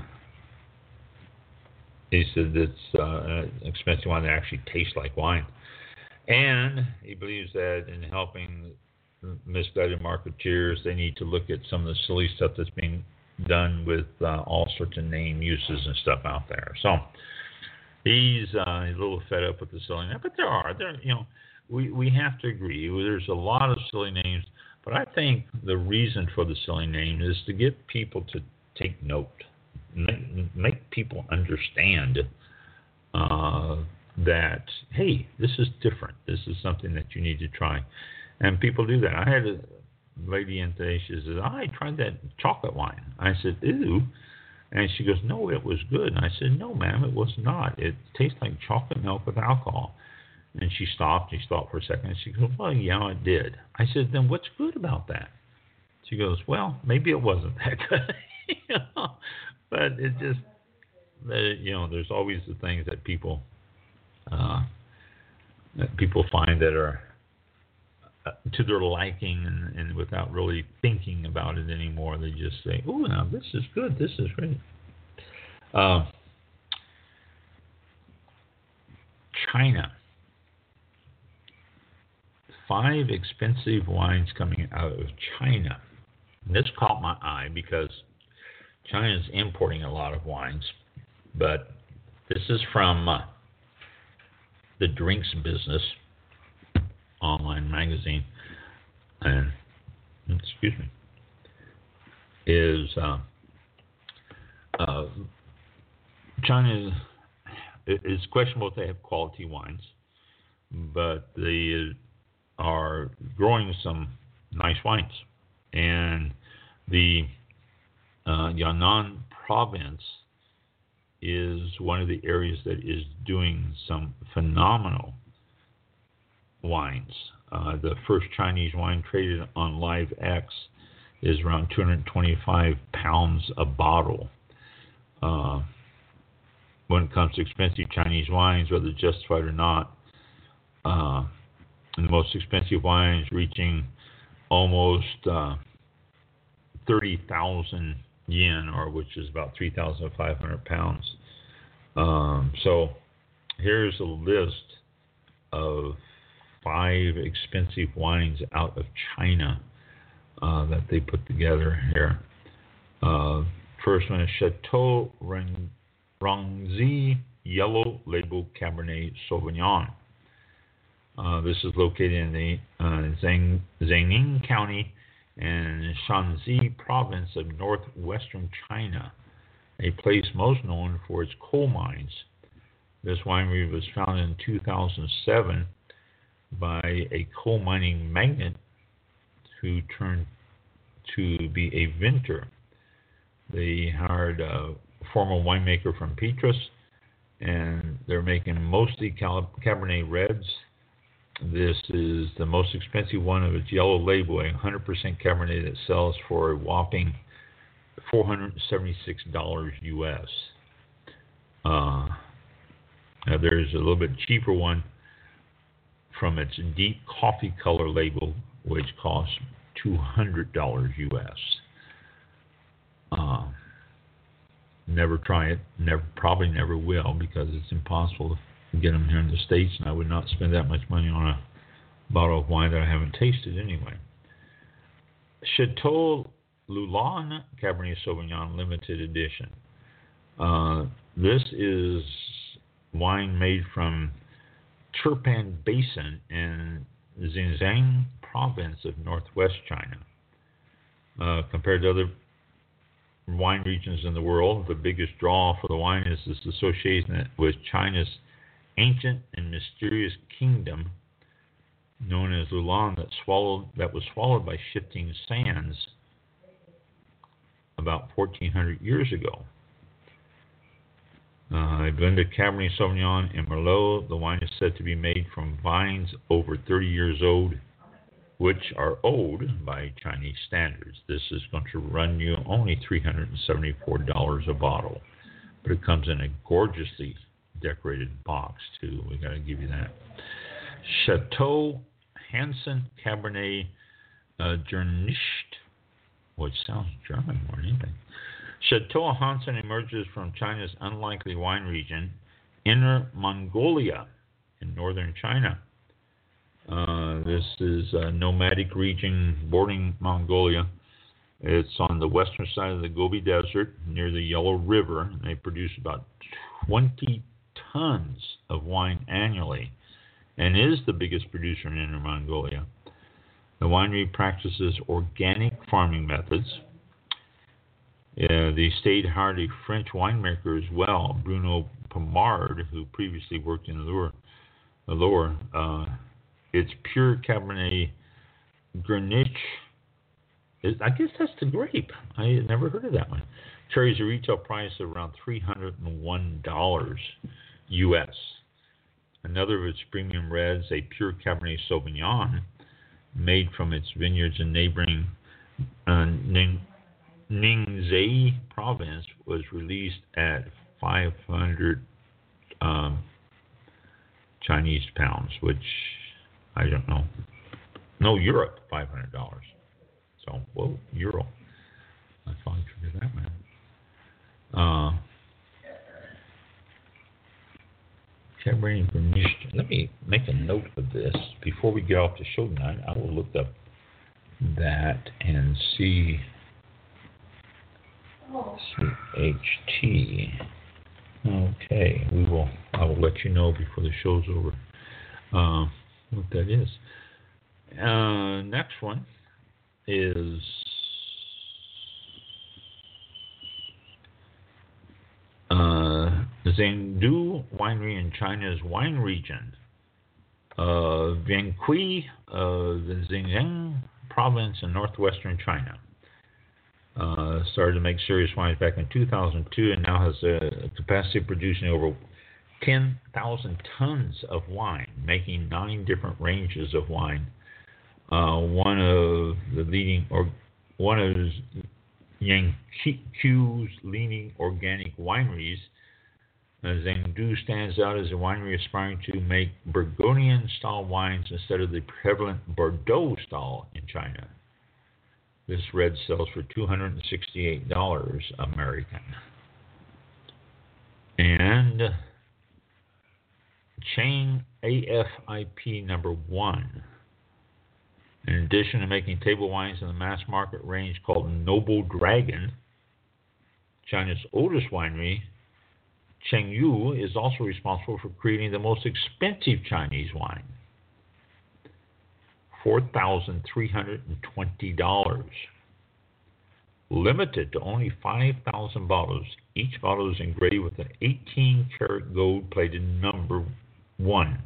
he said it's an expensive one that actually tastes like wine. And he believes that in helping misguided marketeers, they need to look at some of the silly stuff that's being done with all sorts of name uses and stuff out there. So he's a little fed up with the silly name, but we have to agree. There's a lot of silly names, but I think the reason for the silly name is to get people to take note, make people understand that, hey, this is different. This is something that you need to try. And people do that. I had a lady in today, she says, I tried that chocolate wine. I said, ew. And she goes, no, it was good. And I said, no, ma'am, it was not. It tastes like chocolate milk with alcohol. And she stopped. She thought for a second. And she goes, well, yeah, it did. I said, then what's good about that? She goes, well, maybe it wasn't that good. But it just, there's always the things that people find that are to their liking, and without really thinking about it anymore, they just say, oh, now this is good. This is great. China. 5 expensive wines coming out of China. And this caught my eye because China is importing a lot of wines, but this is from the Drinks Business online magazine, and China is questionable if they have quality wines, but they are growing some nice wines. And the Yan'an province is one of the areas that is doing some phenomenal wines. The first Chinese wine traded on LiveX is around 225 pounds a bottle. When it comes to expensive Chinese wines, whether justified or not, the most expensive wines reaching almost 30,000 yen, or which is about 3,500 pounds. So here's a list of 5 expensive wines out of China that they put together here. First one is Chateau Rongzi Yellow Label Cabernet Sauvignon. This is located in the Jiangning County and Shanxi province of northwestern China, a place most known for its coal mines. This winery was founded in 2007 by a coal mining magnate who turned to be a vintner. They hired a former winemaker from Petrus, and they're making mostly Cabernet Reds. This is the most expensive one of its yellow label, a 100% Cabernet that sells for a whopping $476 US. Now there's a little bit cheaper one from its deep coffee color label, which costs $200 US. Never try it. Probably never will, because it's impossible to get them here in the States, and I would not spend that much money on a bottle of wine that I haven't tasted anyway. Chateau Lulan Cabernet Sauvignon Limited Edition. This is wine made from Turpan Basin in Xinjiang province of northwest China. Compared to other wine regions in the world, the biggest draw for the wine is this association with China's ancient and mysterious kingdom known as Lulan that was swallowed by shifting sands about 1,400 years ago. A blended Cabernet Sauvignon and Merlot. The wine is said to be made from vines over 30 years old, which are old by Chinese standards. This is going to run you only $374 a bottle, but it comes in a gorgeously decorated box too. We got to give you that. Chateau Hansen Cabernet Gerncht, which sounds German more than anything. Chateau Hansen emerges from China's unlikely wine region, Inner Mongolia, in northern China. This is a nomadic region bordering Mongolia. It's on the western side of the Gobi Desert near the Yellow River, and they produce about 20 tons of wine annually and is the biggest producer in Inner Mongolia. The winery practices organic farming methods. The state hired a French winemaker as well, Bruno Pomard, who previously worked in the lower. It's pure Cabernet Grenache. I guess that's the grape. I had never heard of that one. carries a retail price of around $301 U.S. Another of its premium reds, a pure Cabernet Sauvignon, made from its vineyards in neighboring Ningxi province, was released at 500 Chinese pounds, which I don't know. No, Europe, $500. So, whoa, euro. I thought I figured that, man. Cabernet Grenache. Let me make a note of this before we get off the show tonight. I will look up that and see. CHT. Okay, I will let you know before the show's over what that is. Next one is Zhengdu Winery in China's wine region. Viancui, the Xinjiang province in northwestern China. Started to make serious wines back in 2002 and now has a capacity of producing over 10,000 tons of wine, making 9 different ranges of wine. One of Yangqiu's leading organic wineries, Zhengdu stands out as a winery aspiring to make Burgundian-style wines instead of the prevalent Bordeaux style in China. This red sells for $268 American. And Chang AFIP #1. In addition to making table wines in the mass market range called Noble Dragon, China's oldest winery, Chengyu, is also responsible for creating the most expensive Chinese wine. $4,320. Limited to only 5,000 bottles. Each bottle is engraved with an 18-karat gold-plated number 1,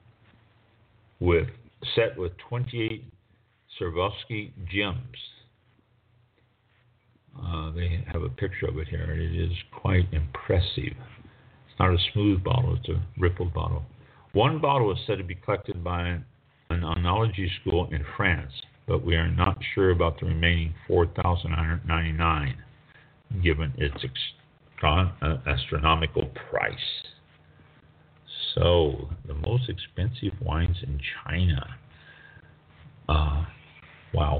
set with 28 Swarovski gems. They have a picture of it here, and it is quite impressive. It's not a smooth bottle; it's a rippled bottle. One bottle is said to be collected by an oenology school in France, but we are not sure about the remaining 4,999, given its astronomical price. So, the most expensive wines in China. Wow.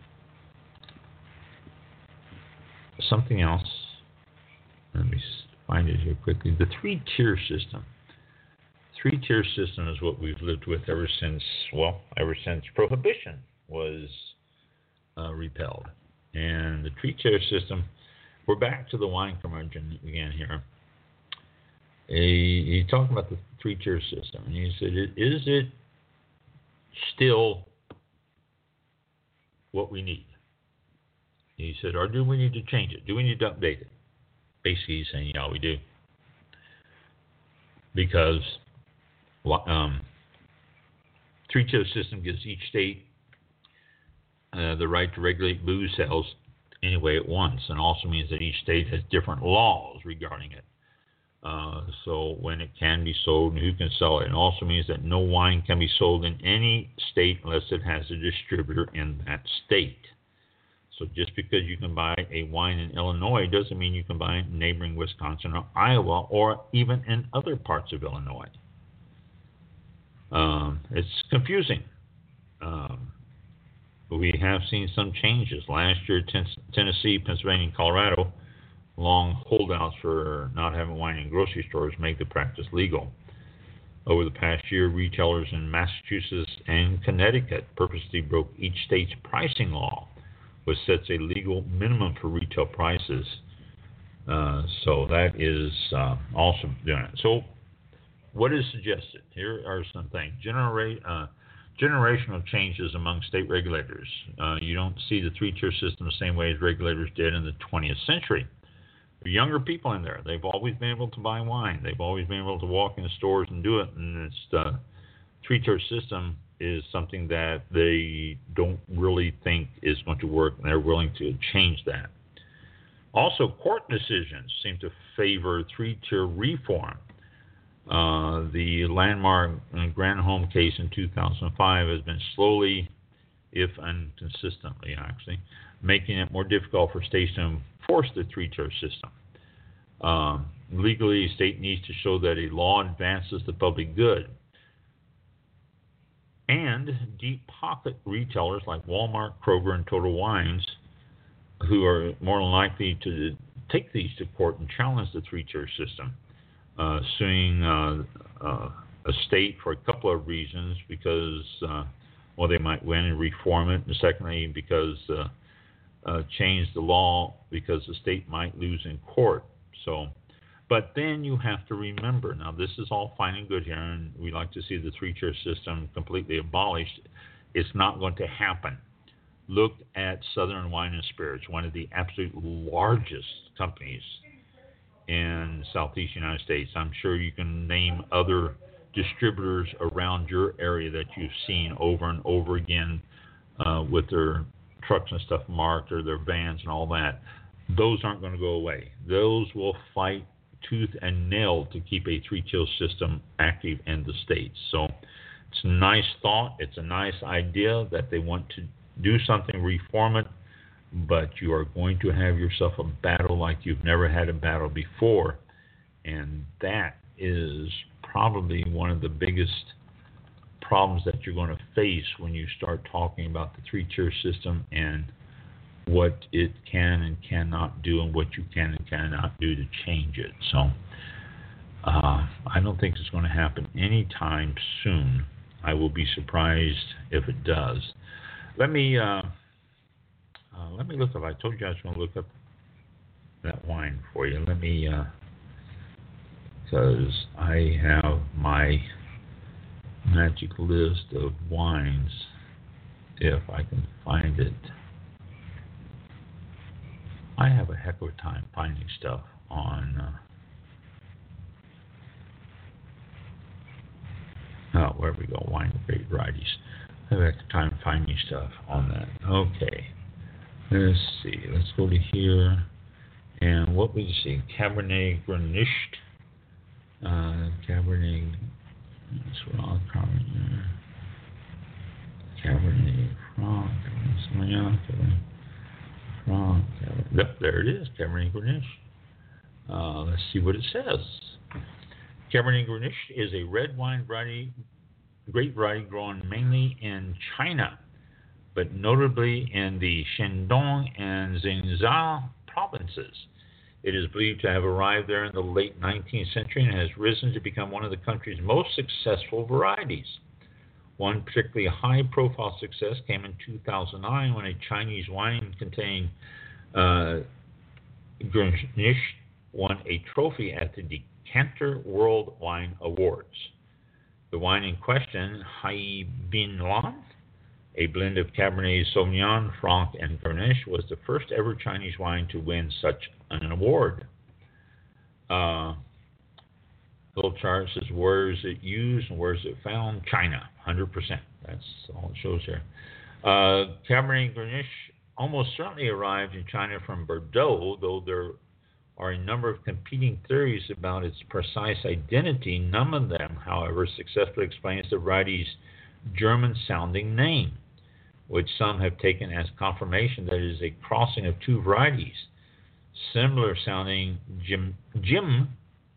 Something else. Let me find it here quickly. The 3-tier system. 3-tier system is what we've lived with ever since Prohibition was repelled. And the 3-tier system, we're back to the wine curmudgeon again here. He talked about the 3-tier system, and he said, is it still what we need? He said, or do we need to change it? Do we need to update it? Basically, he's saying, yeah, we do. Because 3-tier system gives each state the right to regulate booze sales any way it wants, and also means that each state has different laws regarding it. So when it can be sold and who can sell it. It also means that no wine can be sold in any state unless it has a distributor in that state. So just because you can buy a wine in Illinois doesn't mean you can buy it in neighboring Wisconsin or Iowa or even in other parts of Illinois. It's confusing. We have seen some changes. Last year, Tennessee, Pennsylvania, and Colorado, long holdouts for not having wine in grocery stores, make the practice legal. Over the past year, retailers in Massachusetts and Connecticut purposely broke each state's pricing law, which sets a legal minimum for retail prices. So that is also doing it. So what is suggested? Here are some things. Generational changes among state regulators. You don't see the 3-tier system the same way as regulators did in the 20th century. The younger people in there, they've always been able to buy wine. They've always been able to walk in the stores and do it. And it's the 3-tier system is something that they don't really think is going to work, and they're willing to change that. Also, court decisions seem to favor three-tier reform. The landmark Granholm case in 2005 has been slowly, if inconsistently actually, making it more difficult for states to enforce the three-tier system. Legally, a state needs to show that a law advances the public good. And deep-pocket retailers like Walmart, Kroger, and Total Wines, who are more likely to take these to court and challenge the three-tier system, suing a state for a couple of reasons, because, well, they might win and reform it, and secondly, because change the law because the state might lose in court. So, but then you have to remember, now this is all fine and good here, and we like to see the three-tier system completely abolished. It's not going to happen. Look at Southern Wine and Spirits, one of the absolute largest companies in Southeast United States. I'm sure you can name other distributors around your area that you've seen over and over again with their trucks and stuff marked, or their vans and all that. Those aren't going to go away. Those will fight tooth and nail to keep a three-tier system active in the states. So it's a nice thought. It's a nice idea that they want to do something, reform it, but you are going to have yourself a battle like you've never had a battle before, and that is probably one of the biggest problems that you're going to face when you start talking about the three-tier system and what it can and cannot do and what you can and cannot do to change it. So I don't think it's going to happen anytime soon. I will be surprised if it does. Let me look up. I told you I was going to look up that wine for you. Let me, because I have my magic list of wines, if I can find it. I have a heck of a time finding stuff on where we go, wine grape varieties. I have a heck of a time finding stuff on that. Okay, let's see. Let's go to here, and what we see: Cabernet Grenache, Cabernet. That's wrong. Cabernet Franc, Cabernet Sauvignon, Cabernet Franc. Yep, there it is, Cabernet Grenache. Let's see what it says. Cabernet Grenache is a red wine variety, grape variety grown mainly in China, but notably in the Shandong and Zhejiang provinces. It is believed to have arrived there in the late 19th century and has risen to become one of the country's most successful varieties. One particularly high-profile success came in 2009 when a Chinese wine containing Grenache won a trophy at the Decanter World Wine Awards. The wine in question, Hai Bin Lan, a blend of Cabernet Sauvignon, Franc, and Grenache, was the first ever Chinese wine to win such an award. Little chart says where is it used and where is it found? China, 100%. That's all it shows here. Cabernet Grenache almost certainly arrived in China from Bordeaux, though there are a number of competing theories about its precise identity. None of them, however, successfully explains the variety's German-sounding name, which some have taken as confirmation that it is a crossing of two varieties. Similar sounding Gimnish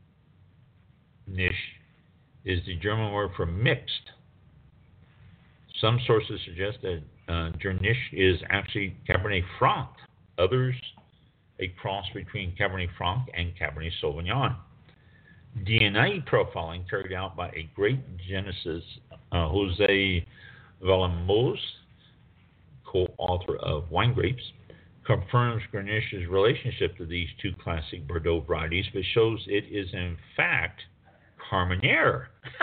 is the German word for mixed. Some sources suggest that Grenache is actually Cabernet Franc. Others, a cross between Cabernet Franc and Cabernet Sauvignon. DNA profiling carried out by a great geneticist, Jose Valamos, co-author of Wine Grapes, confirms Grenache's relationship to these two classic Bordeaux varieties, but shows it is in fact Carmenere.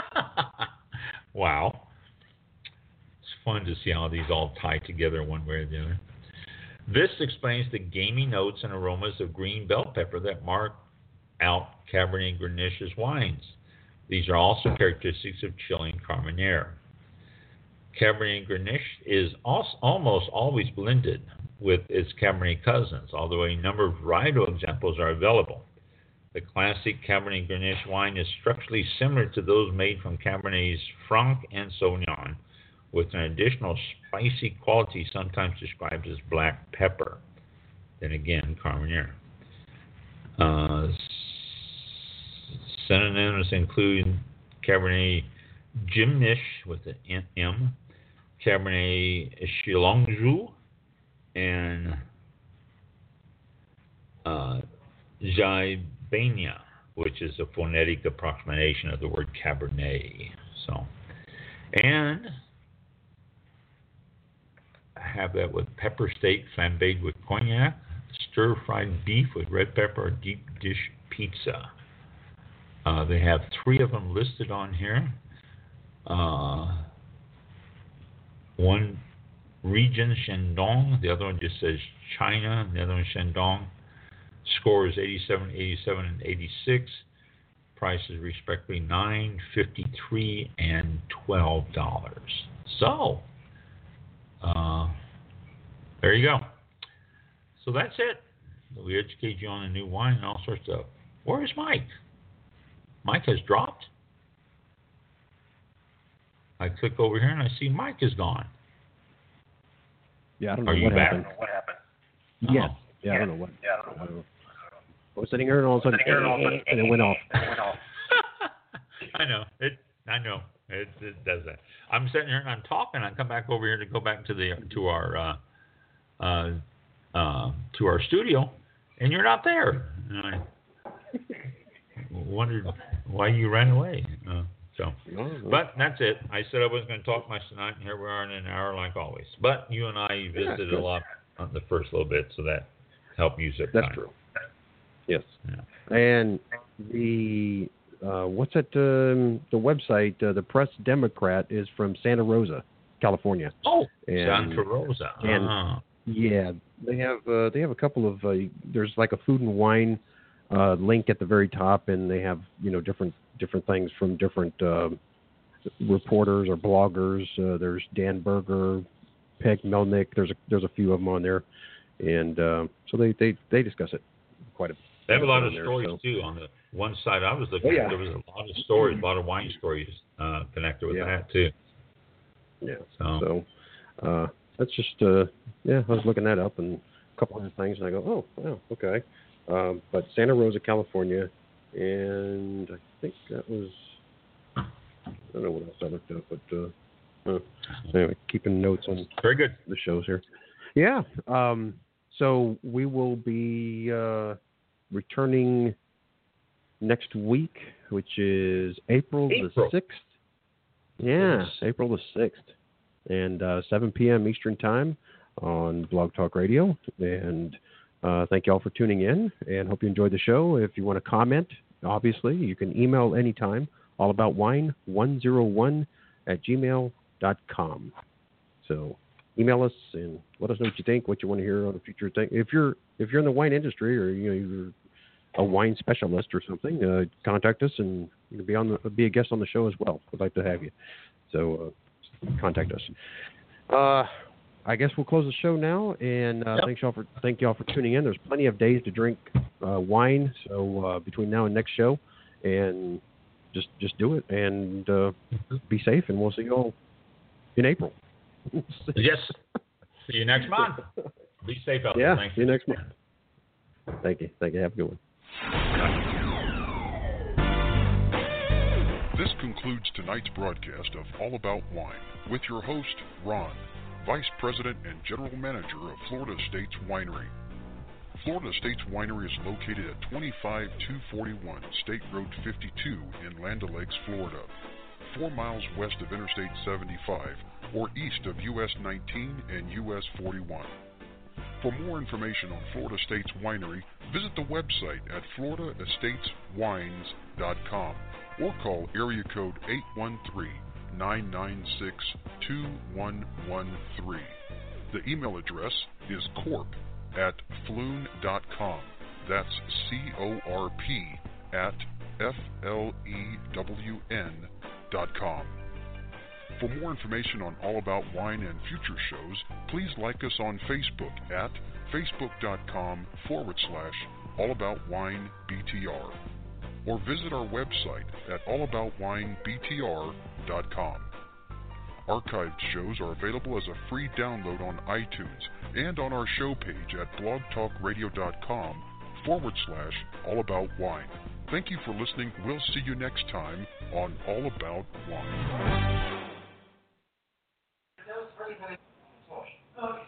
Wow. It's fun to see how these all tie together one way or the other. This explains the gamey notes and aromas of green bell pepper that mark out Cabernet Grenache's wines. These are also characteristics of Chilean Carmenere. Cabernet Grenache is almost always blended with its Cabernet cousins, although a number of varietal examples are available. The classic Cabernet Grenache wine is structurally similar to those made from Cabernets Franc and Sauvignon, with an additional spicy quality sometimes described as black pepper. Then again, Carmenere. Synonyms include Cabernet Gimnish with an M, Cabernet Chilongju, and Jaibania, which is a phonetic approximation of the word Cabernet. So, and I have that with pepper steak flambéed with cognac, stir-fried beef with red pepper, deep dish pizza. They have 3 of them listed on here. One region, Shandong. The other one just says China. The other one, Shandong. Score is 87, 87, and 86. Prices respectively $9, $53, and $12. So, there you go. So that's it. We educate you on a new wine and all sorts of stuff. Where is Mike? Mike has dropped. I click over here and I see Mike is gone. Yeah, I don't know Are you what back? happened. Yes. Yeah, I don't know what. I was sitting here and all of a sudden, and it went off. I know. It does that. I'm sitting here and I'm talking. I come back over here to go back to our studio, and you're not there. And I wondered why you ran away. But that's it. I said I wasn't going to talk much tonight, and here we are in an hour like always. But you and I visited a lot on the first little bit, so that helped use up time. That's true. Yes. Yeah. And the what's that? The website, the Press Democrat, is from Santa Rosa, California. Oh, and, Santa Rosa. And yeah, they have a couple of there's like a food and wine link at the very top, and they have different things from different reporters or bloggers. There's Dan Berger, Peg Melnick. There's a few of them on there, and so they discuss it quite a bit. They have a lot of stories too. On the one side I was looking at, there was a lot of stories, a lot of wine stories connected with that too. Yeah. So that's just I was looking that up and a couple other things, and I go, oh, wow, okay. But Santa Rosa, California, and I think that was, I don't know what else I looked up, but anyway, keeping notes on very good the shows here. Yeah. So we will be returning next week, which is April the 6th. Yeah, April the 6th. And 7 p.m. Eastern Time on Blog Talk Radio. And thank you all for tuning in, and hope you enjoyed the show. If you want to comment, obviously, you can email anytime, allaboutwine101@gmail.com. So email us and let us know what you think, what you want to hear on the future thing. If you're in the wine industry, or you're a wine specialist or something, contact us, and you can be a guest on the show as well. We'd like to have you. So contact us. I guess we'll close the show now, and thank y'all for tuning in. There's plenty of days to drink wine, so between now and next show, and just do it and be safe, and we'll see you all in April. Yes. See you next month. Be safe out there. Yeah. Thanks. See you next month. Thank you. Have a good one. This concludes tonight's broadcast of All About Wine with your host, Ron, Vice President and General Manager of Florida Estates Winery. Florida Estates Winery is located at 25241 State Road 52 in Land O'Lakes, Florida, 4 miles west of Interstate 75 or east of US 19 and US 41. For more information on Florida Estates Winery, visit the website at floridaestateswines.com or call area code 813-996-2113. The email address is corp@flewn.com. That's CORP@FLEWN.com. For more information on All About Wine and future shows, please like us on Facebook at facebook.com/allaboutwinebtr or visit our website at allaboutwinebtr.com. Archived shows are available as a free download on iTunes and on our show page at blogtalkradio.com/allaboutwine. Thank you for listening. We'll see you next time on All About Wine.